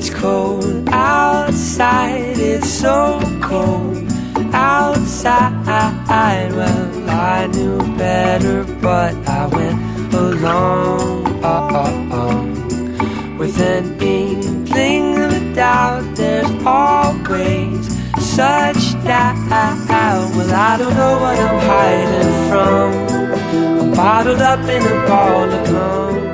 it's cold outside, it's so cold outside. Well, I knew better, but I went along with an inkling of a doubt. There's always such doubt. Well, I don't know what I'm hiding from. I'm bottled up in a ball of gum.